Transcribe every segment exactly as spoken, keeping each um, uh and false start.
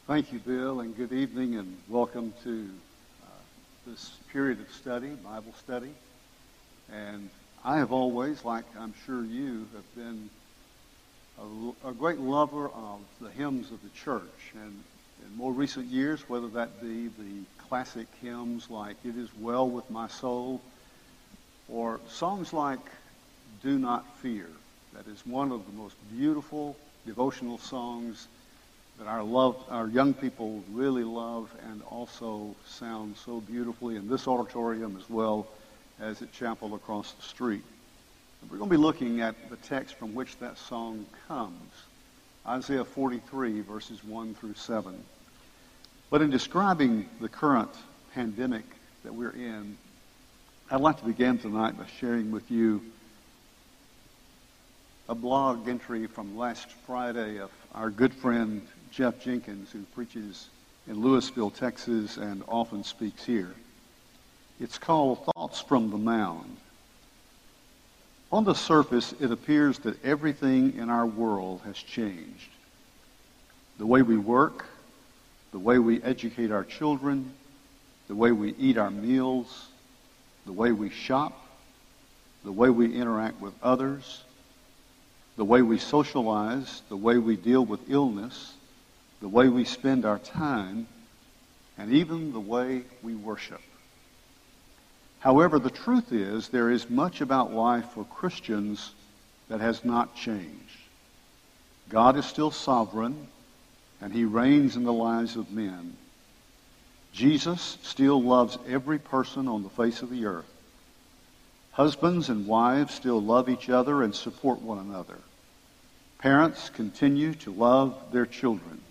Thank you, Bill, and good evening, and welcome to uh, this period of study, Bible study. And I have always, like I'm sure you, have been a, a great lover of the hymns of the church. And in more recent years, whether that be the classic hymns like It Is Well With My Soul, or songs like Do Not Fear, that is one of the most beautiful devotional songs that our love, our young people really love and also sound so beautifully in this auditorium as well as at chapel across the street. And we're going to be looking at the text from which that song comes, Isaiah forty-three, verses one through seven. But in describing the current pandemic that we're in, I'd like to begin tonight by sharing with you a blog entry from last Friday of our good friend Jeff Jenkins, who preaches in Louisville, Texas, and often speaks here. It's called Thoughts from the Mound. On the surface, it appears that everything in our world has changed. The way we work, the way we educate our children, the way we eat our meals, the way we shop, the way we interact with others, the way we socialize, the way we deal with illness, the way we spend our time, and even the way we worship. However, the truth is there is much about life for Christians that has not changed. God is still sovereign, and He reigns in the lives of men. Jesus still loves every person on the face of the earth. Husbands and wives still love each other and support one another. Parents continue to love their children.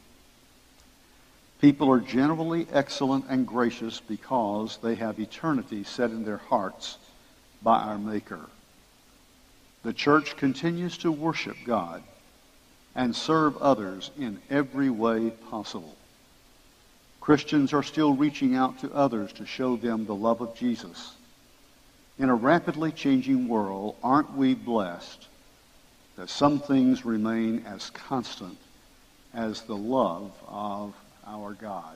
People are generally excellent and gracious because they have eternity set in their hearts by our Maker. The church continues to worship God and serve others in every way possible. Christians are still reaching out to others to show them the love of Jesus. In a rapidly changing world, aren't we blessed that some things remain as constant as the love of our God?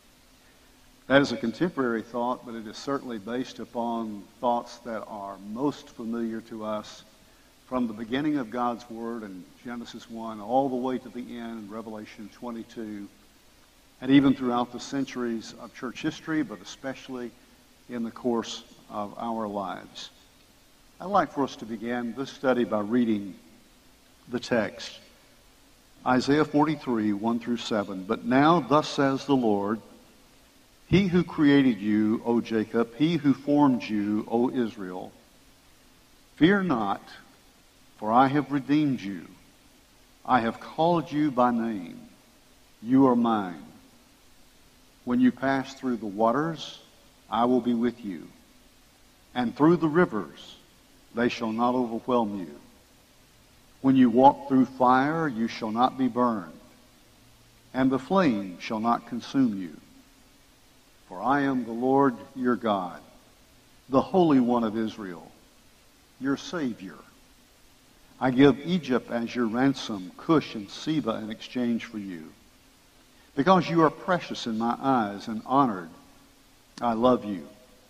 That is a contemporary thought, but it is certainly based upon thoughts that are most familiar to us from the beginning of God's Word in Genesis one all the way to the end in Revelation twenty-two, and even throughout the centuries of church history, but especially in the course of our lives. I'd like for us to begin this study by reading the text. Isaiah forty-three, one through seven. But now thus says the Lord, He who created you, O Jacob, He who formed you, O Israel, fear not, for I have redeemed you. I have called you by name. You are mine. When you pass through the waters, I will be with you. And through the rivers, they shall not overwhelm you. When you walk through fire, you shall not be burned, and the flame shall not consume you. For I am the Lord your God, the Holy One of Israel, your Savior. I give Egypt as your ransom, Cush and Seba in exchange for you. Because you are precious in my eyes and honored, I love you.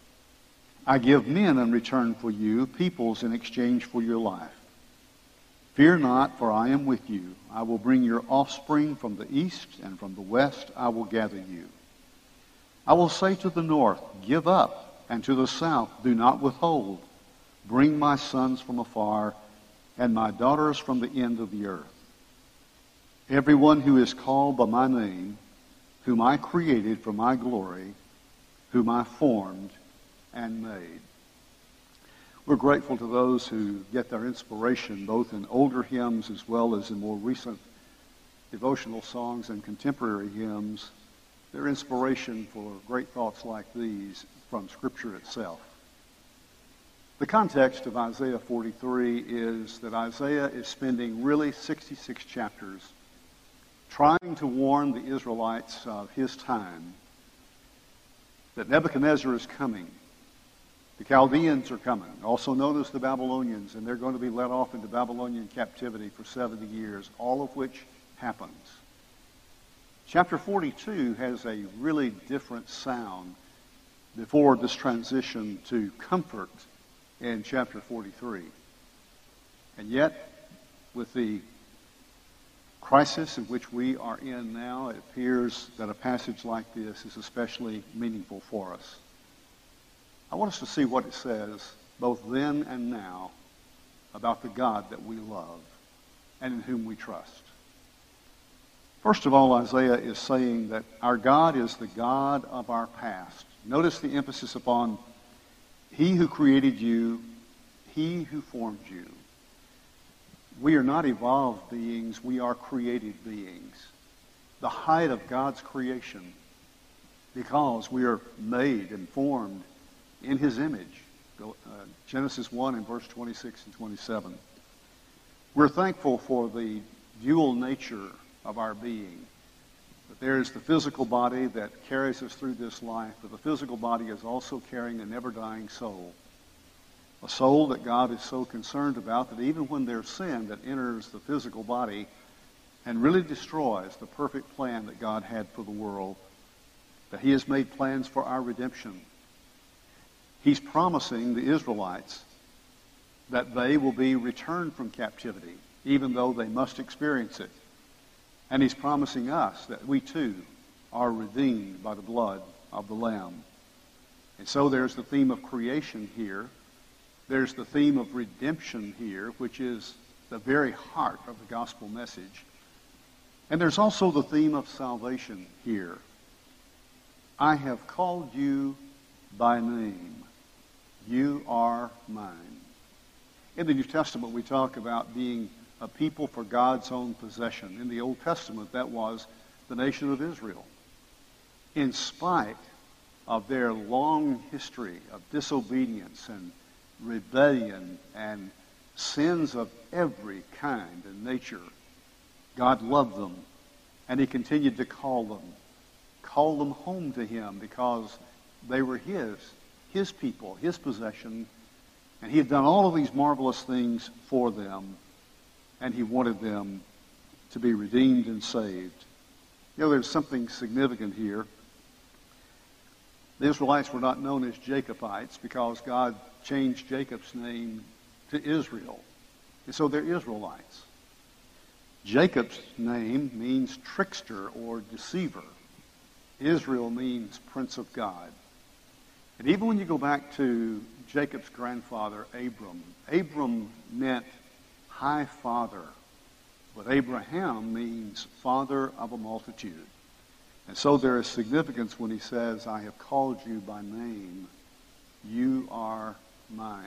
I give men in return for you, peoples in exchange for your life. Fear not, for I am with you. I will bring your offspring from the east, and from the west I will gather you. I will say to the north, give up, and to the south, do not withhold. Bring my sons from afar, and my daughters from the end of the earth. Everyone who is called by my name, whom I created for my glory, whom I formed and made. We're grateful to those who get their inspiration both in older hymns as well as in more recent devotional songs and contemporary hymns, their inspiration for great thoughts like these from Scripture itself. The context of Isaiah forty-three is that Isaiah is spending really sixty-six chapters trying to warn the Israelites of his time that Nebuchadnezzar is coming. The Chaldeans are coming, also known as the Babylonians, and they're going to be led off into Babylonian captivity for seventy years, all of which happens. Chapter forty-two has a really different sound before this transition to comfort in chapter forty-three. And yet, with the crisis in which we are in now, it appears that a passage like this is especially meaningful for us. I want us to see what it says, both then and now, about the God that we love and in whom we trust. First of all, Isaiah is saying that our God is the God of our past. Notice the emphasis upon He who created you, He who formed you. We are not evolved beings, we are created beings. The height of God's creation, because we are made and formed in His image. Uh, Genesis one and verse twenty-six and twenty-seven. We're thankful for the dual nature of our being. That there is the physical body that carries us through this life, but the physical body is also carrying a never-dying soul. A soul that God is so concerned about that even when there's sin that enters the physical body and really destroys the perfect plan that God had for the world, that He has made plans for our redemption. He's promising the Israelites that they will be returned from captivity, even though they must experience it. And He's promising us that we too are redeemed by the blood of the Lamb. And so there's the theme of creation here. There's the theme of redemption here, which is the very heart of the gospel message. And there's also the theme of salvation here. I have called you by name. You are mine. In the New Testament, we talk about being a people for God's own possession. In the Old Testament, that was the nation of Israel. In spite of their long history of disobedience and rebellion and sins of every kind and nature, God loved them, and He continued to call them, call them home to Him because they were His, His people, His possession, and He had done all of these marvelous things for them, and He wanted them to be redeemed and saved. You know, there's something significant here. The Israelites were not known as Jacobites because God changed Jacob's name to Israel. And so they're Israelites. Jacob's name means trickster or deceiver. Israel means Prince of God. And even when you go back to Jacob's grandfather, Abram, Abram meant high father. But Abraham means father of a multitude. And so there is significance when he says, I have called you by name. You are mine.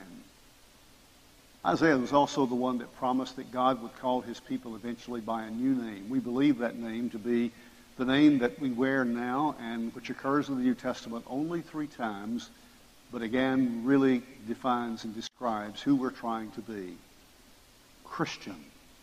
Isaiah was also the one that promised that God would call His people eventually by a new name. We believe that name to be the name that we wear now and which occurs in the New Testament only three times, but again really defines and describes who we're trying to be. Christian,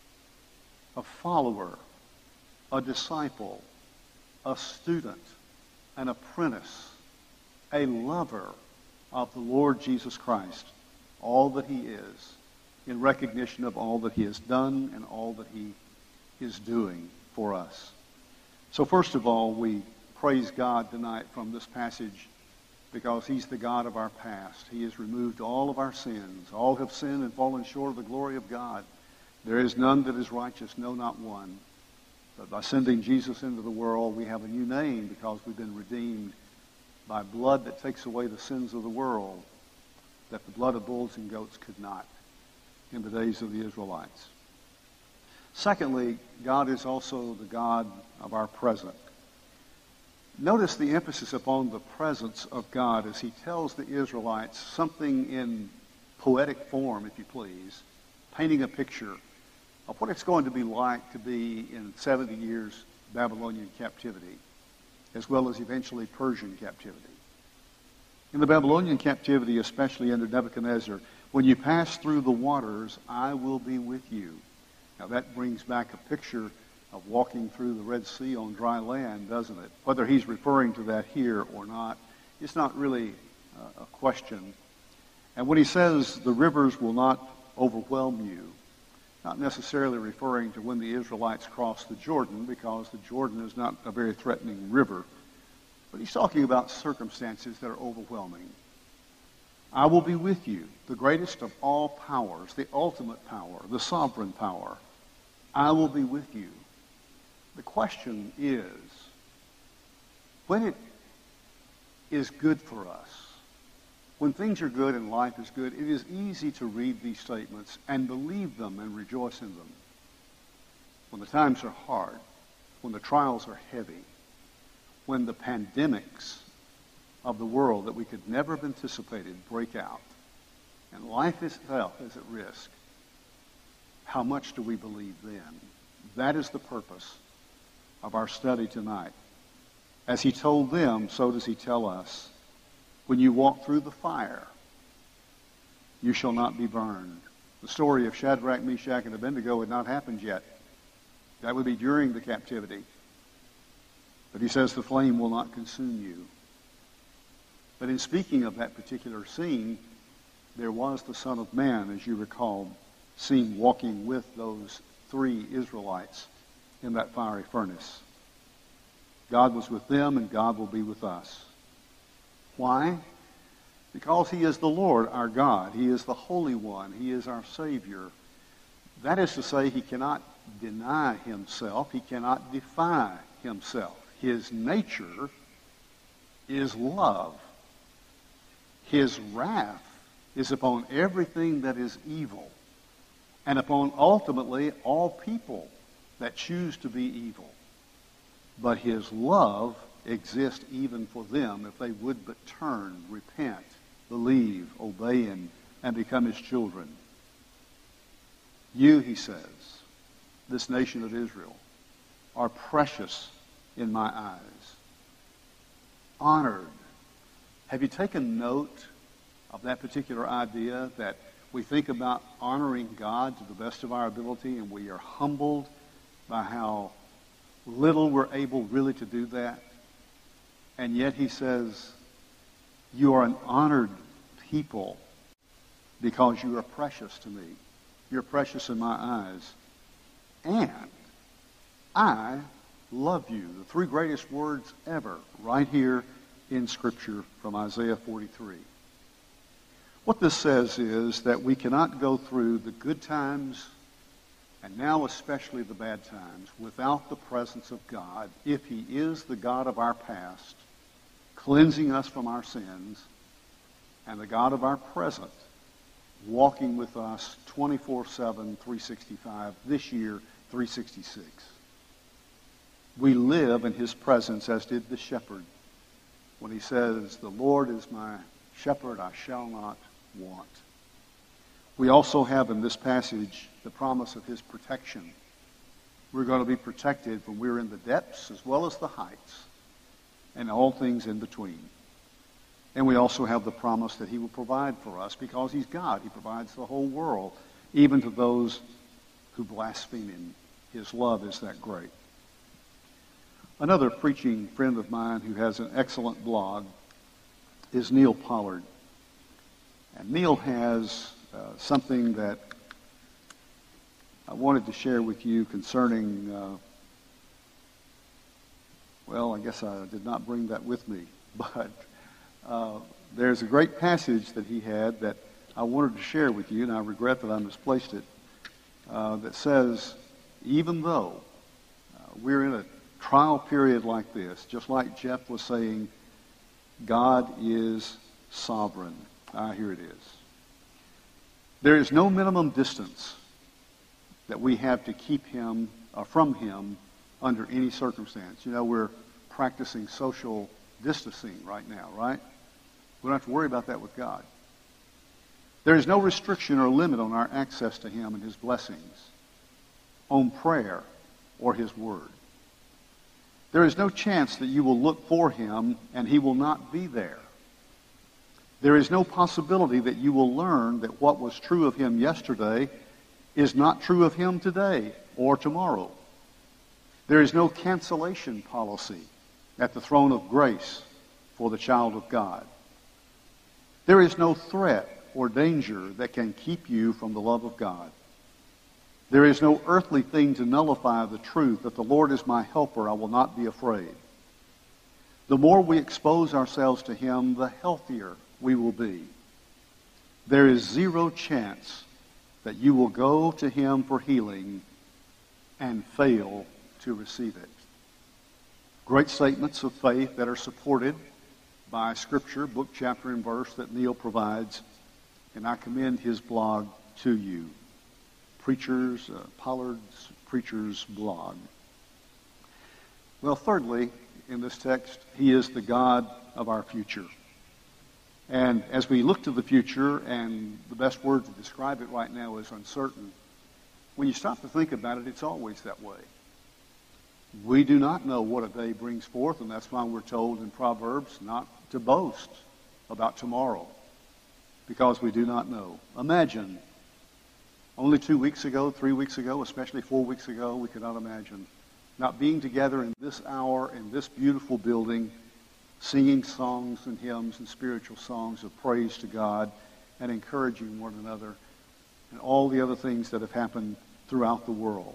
a follower, a disciple, a student, an apprentice, a lover of the Lord Jesus Christ, all that He is, in recognition of all that He has done and all that He is doing for us. So first of all, we praise God tonight from this passage because He's the God of our past. He has removed all of our sins. All have sinned and fallen short of the glory of God. There is none that is righteous, no, not one. But by sending Jesus into the world, we have a new name because we've been redeemed by blood that takes away the sins of the world that the blood of bulls and goats could not in the days of the Israelites. Secondly, God is also the God of our present. Notice the emphasis upon the presence of God as He tells the Israelites something in poetic form, if you please, painting a picture of what it's going to be like to be in seventy years Babylonian captivity, as well as eventually Persian captivity. In the Babylonian captivity, especially under Nebuchadnezzar, when you pass through the waters, I will be with you. Now that brings back a picture of walking through the Red Sea on dry land, doesn't it? Whether he's referring to that here or not, it's not really uh, a question. And when he says the rivers will not overwhelm you, not necessarily referring to when the Israelites crossed the Jordan, because the Jordan is not a very threatening river, but he's talking about circumstances that are overwhelming. I will be with you, the greatest of all powers, the ultimate power, the sovereign power. I will be with you. The question is, when it is good for us, when things are good and life is good, it is easy to read these statements and believe them and rejoice in them. When the times are hard, when the trials are heavy, when the pandemics of the world that we could never have anticipated break out, and life itself is at risk, how much do we believe then? That is the purpose of our study tonight. As he told them, so does he tell us. When you walk through the fire, you shall not be burned. The story of Shadrach, Meshach, and Abednego had not happened yet. That would be during the captivity. But he says the flame will not consume you. But in speaking of that particular scene, there was the Son of Man, as you recall, seen walking with those three Israelites in that fiery furnace. God was with them, and God will be with us. Why? Because he is the Lord, our God. He is the Holy One. He is our Savior. That is to say, he cannot deny himself. He cannot defy himself. His nature is love. His wrath is upon everything that is evil, and upon ultimately all people that choose to be evil. But his love exists even for them if they would but turn, repent, believe, obey him, and become his children. You, he says, this nation of Israel, are precious in my eyes. Honored. Have you taken note of that particular idea that we think about honoring God to the best of our ability, and we are humbled by how little we're able really to do that? And yet he says, you are an honored people because you are precious to me. You're precious in my eyes. And I love you. The three greatest words ever right here in Scripture from Isaiah forty-three. What this says is that we cannot go through the good times, and now especially the bad times, without the presence of God, if he is the God of our past, cleansing us from our sins, and the God of our present, walking with us twenty-four seven, three sixty-five, this year, three sixty-six. We live in his presence, as did the shepherd, when he says, the Lord is my shepherd, I shall not want. We also have in this passage the promise of his protection. We're going to be protected when we're in the depths as well as the heights, and all things in between. And we also have the promise that he will provide for us because he's God. He provides the whole world, even to those who blaspheme him. His love is that great. Another preaching friend of mine who has an excellent blog is Neil Pollard. And Neil has uh, something that I wanted to share with you concerning, uh, well, I guess I did not bring that with me, but uh, there's a great passage that he had that I wanted to share with you, and I regret that I misplaced it, uh, that says, even though uh, we're in a trial period like this, just like Jeff was saying, God is sovereign. Ah, here it is. There is no minimum distance that we have to keep him, or from him, under any circumstance. You know, we're practicing social distancing right now, right? We don't have to worry about that with God. There is no restriction or limit on our access to him and his blessings, on prayer or his word. There is no chance that you will look for him and he will not be there. There is no possibility that you will learn that what was true of him yesterday is not true of him today or tomorrow. There is no cancellation policy at the throne of grace for the child of God. There is no threat or danger that can keep you from the love of God. There is no earthly thing to nullify the truth that the Lord is my helper, I will not be afraid. The more we expose ourselves to him, the healthier we will be. There is zero chance that you will go to him for healing and fail to receive it. Great statements of faith that are supported by Scripture, book, chapter, and verse that Neil provides, and I commend his blog to you. Preachers, uh, Pollard's Preacher's blog. Well, thirdly, in this text, he is the God of our future. And as we look to the future, and the best word to describe it right now is uncertain, when you stop to think about it, it's always that way. We do not know what a day brings forth, and that's why we're told in Proverbs not to boast about tomorrow, because we do not know. Imagine, only two weeks ago, three weeks ago, especially four weeks ago, we could not imagine not being together in this hour in this beautiful building, singing songs and hymns and spiritual songs of praise to God and encouraging one another, and all the other things that have happened throughout the world.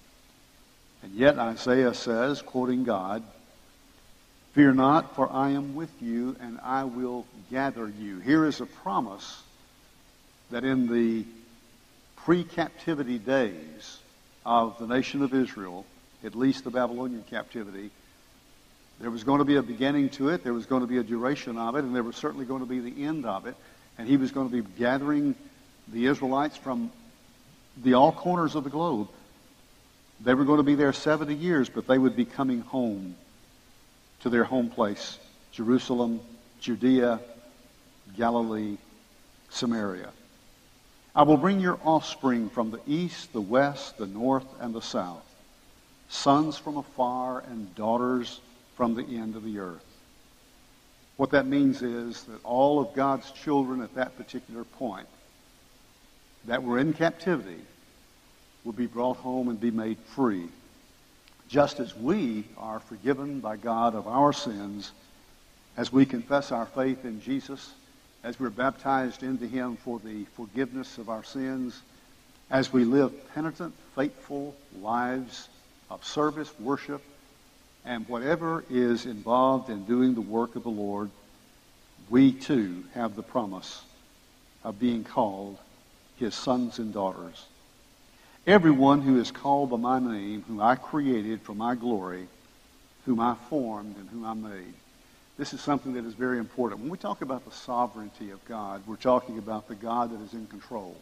And yet Isaiah says, quoting God, "Fear not, for I am with you, and I will gather you." Here is a promise that in the pre-captivity days of the nation of Israel, at least the Babylonian captivity, there was going to be a beginning to it, there was going to be a duration of it, and there was certainly going to be the end of it. And he was going to be gathering the Israelites from the all corners of the globe. They were going to be there seventy years, but they would be coming home to their home place, Jerusalem, Judea, Galilee, Samaria. "I will bring your offspring from the east, the west, the north, and the south, sons from afar and daughters from the end of the earth." What that means is that all of God's children at that particular point that were in captivity will be brought home and be made free, just as we are forgiven by God of our sins as we confess our faith in Jesus, as we're baptized into him for the forgiveness of our sins, as we live penitent, faithful lives of service, worship, and whatever is involved in doing the work of the Lord, we too have the promise of being called his sons and daughters. "Everyone who is called by my name, whom I created for my glory, whom I formed and whom I made." This is something that is very important. When we talk about the sovereignty of God, we're talking about the God that is in control.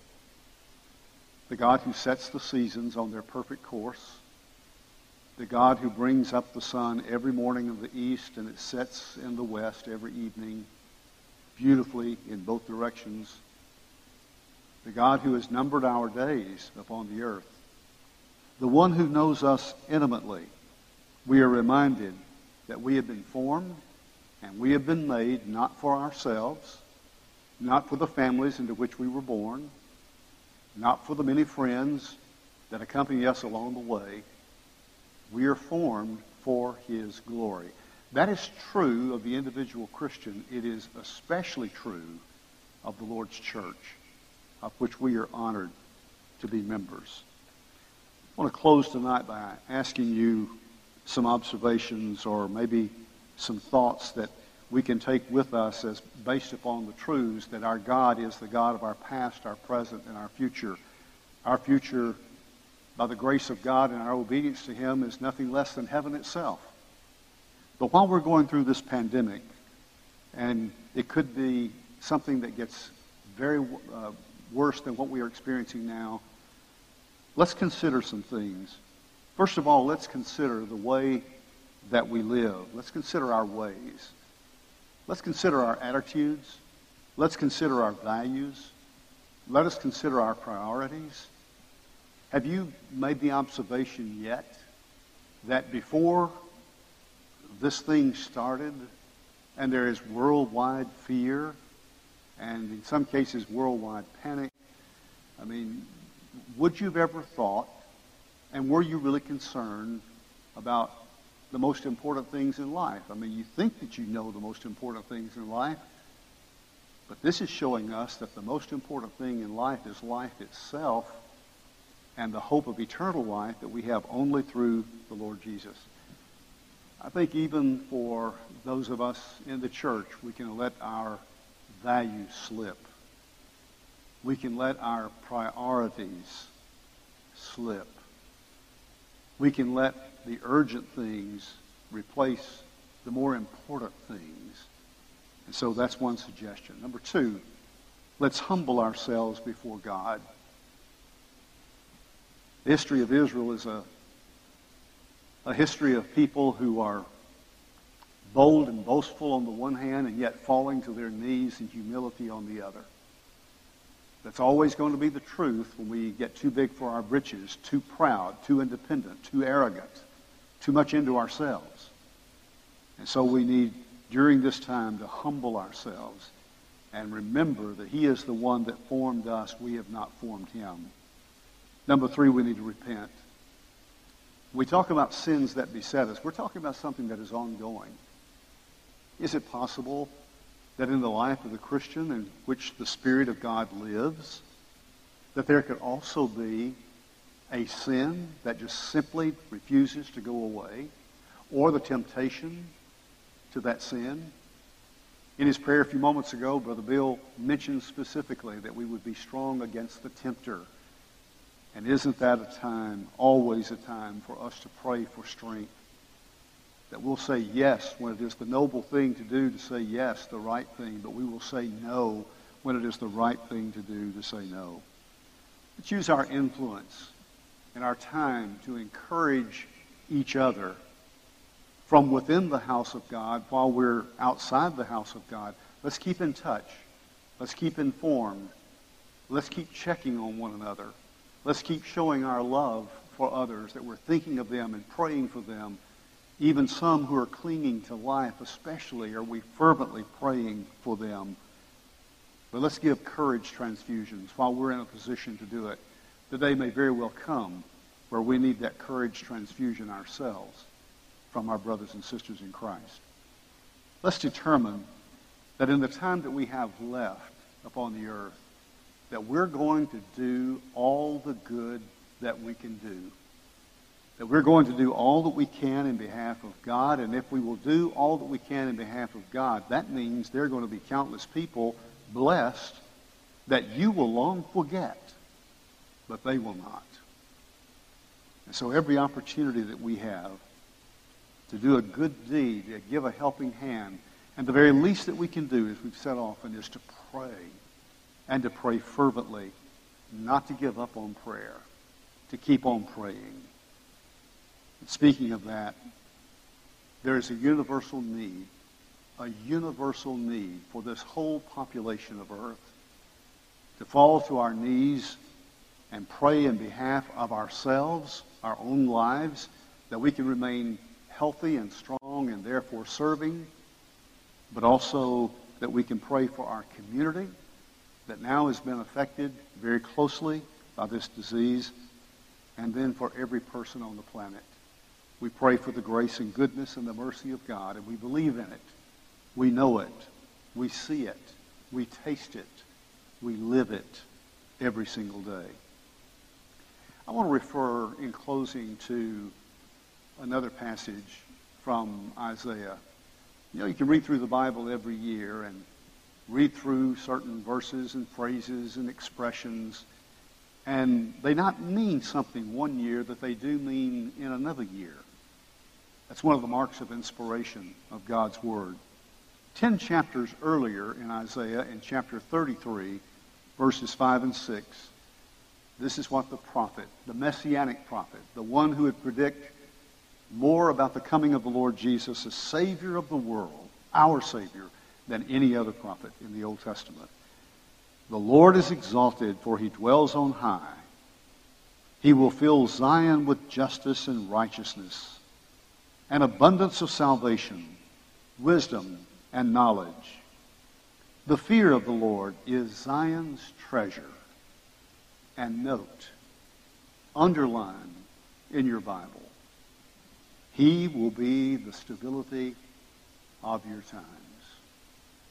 The God who sets the seasons on their perfect course. The God who brings up the sun every morning in the east and it sets in the west every evening, beautifully in both directions. The God who has numbered our days upon the earth. The one who knows us intimately. We are reminded that we have been formed and we have been made not for ourselves, not for the families into which we were born, not for the many friends that accompany us along the way. We are formed for his glory. That is true of the individual Christian. It is especially true of the Lord's church, of which we are honored to be members. I want to close tonight by asking you some observations or maybe some thoughts that we can take with us as based upon the truths that our God is the God of our past, our present, and our future. Our future, by the grace of God and our obedience to him, is nothing less than heaven itself. But while we're going through this pandemic, and it could be something that gets very uh, worse than what we are experiencing now, let's consider some things. First of all, let's consider the way that we live. Let's consider our ways. Let's consider our attitudes. Let's consider our values. Let us consider our priorities. Have you made the observation yet that before this thing started, and there is worldwide fear, and in some cases worldwide panic, I mean, would you have ever thought, and were you really concerned about the most important things in life? I mean, you think that you know the most important things in life, but this is showing us that the most important thing in life is life itself, and the hope of eternal life that we have only through the Lord Jesus. I think even for those of us in the church, we can let our values slip. We can let our priorities slip. We can let the urgent things replace the more important things. And so that's one suggestion. Number two, let's humble ourselves before God. The history of Israel is a, a history of people who are bold and boastful on the one hand and yet falling to their knees in humility on the other. That's always going to be the truth when we get too big for our britches, too proud, too independent, too arrogant, too much into ourselves. And so we need, during this time, to humble ourselves and remember that he is the one that formed us. We have not formed him. Number three, we need to repent. When we talk about sins that beset us, we're talking about something that is ongoing. Is it possible that in the life of the Christian in which the Spirit of God lives, that there could also be a sin that just simply refuses to go away, or the temptation to that sin? In his prayer a few moments ago, Brother Bill mentioned specifically that we would be strong against the tempter. And isn't that a time, always a time, for us to pray for strength? That we'll say yes when it is the noble thing to do to say yes, the right thing, but we will say no when it is the right thing to do to say no. Let's use our influence and our time to encourage each other from within the house of God while we're outside the house of God. Let's keep in touch. Let's keep informed. Let's keep checking on one another. Let's keep showing our love for others, that we're thinking of them and praying for them. Even some who are clinging to life especially, are we fervently praying for them. But let's give courage transfusions while we're in a position to do it. The day may very well come where we need that courage transfusion ourselves from our brothers and sisters in Christ. Let's determine that in the time that we have left upon the earth, that we're going to do all the good that we can do. That we're going to do all that we can in behalf of God, and if we will do all that we can in behalf of God, that means there are going to be countless people blessed that you will long forget, but they will not. And so every opportunity that we have to do a good deed, to give a helping hand, and the very least that we can do, as we've said often, is to pray, and to pray fervently, not to give up on prayer, to keep on praying. Speaking of that, there is a universal need, a universal need for this whole population of earth to fall to our knees and pray in behalf of ourselves, our own lives, that we can remain healthy and strong and therefore serving, but also that we can pray for our community that now has been affected very closely by this disease, and then for every person on the planet. We pray for the grace and goodness and the mercy of God, and we believe in it. We know it. We see it. We taste it. We live it every single day. I want to refer in closing to another passage from Isaiah. You know, you can read through the Bible every year and read through certain verses and phrases and expressions, and they not mean something one year that they do mean in another year. That's one of the marks of inspiration of God's Word. Ten chapters earlier in Isaiah, in chapter thirty-three, verses five and six, this is what the prophet, the messianic prophet, the one who would predict more about the coming of the Lord Jesus, the Savior of the world, our Savior, than any other prophet in the Old Testament. The Lord is exalted, for he dwells on high. He will fill Zion with justice and righteousness, an abundance of salvation, wisdom, and knowledge. The fear of the Lord is Zion's treasure. And note, underline in your Bible, he will be the stability of your times.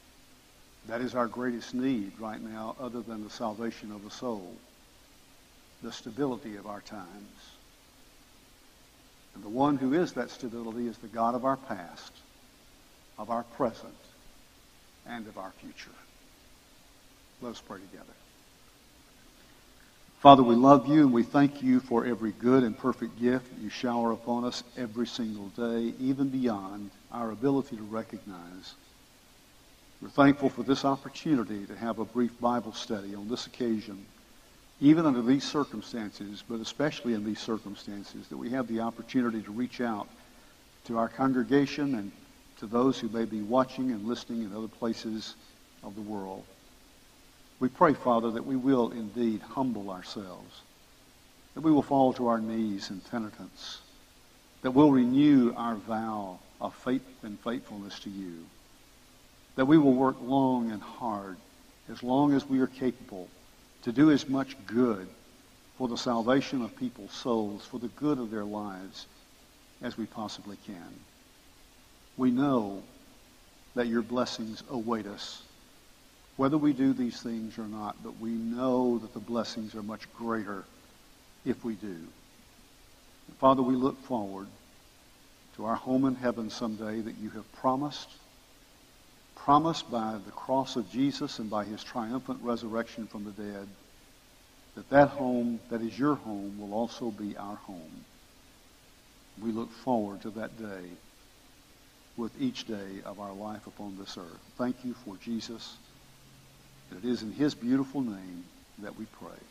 That is our greatest need right now, other than the salvation of the soul. the stability of our times. And the one who is that stability is the God of our past, of our present, and of our future. Let us pray together. Father, we love you and we thank you for every good and perfect gift that you shower upon us every single day, even beyond our ability to recognize. We're thankful for this opportunity to have a brief Bible study on this occasion, even under these circumstances, but especially in these circumstances, that we have the opportunity to reach out to our congregation and to those who may be watching and listening in other places of the world. We pray, Father, that we will indeed humble ourselves, that we will fall to our knees in penitence, that we'll renew our vow of faith and faithfulness to you, that we will work long and hard, as long as we are capable, to do as much good for the salvation of people's souls, for the good of their lives, as we possibly can. We know that your blessings await us, whether we do these things or not, but we know that the blessings are much greater if we do. And Father, we look forward to our home in heaven someday that you have promised, promised by the cross of Jesus and by his triumphant resurrection from the dead, that that home that is your home will also be our home. We look forward to that day with each day of our life upon this earth. Thank you for Jesus. It is in his beautiful name that we pray.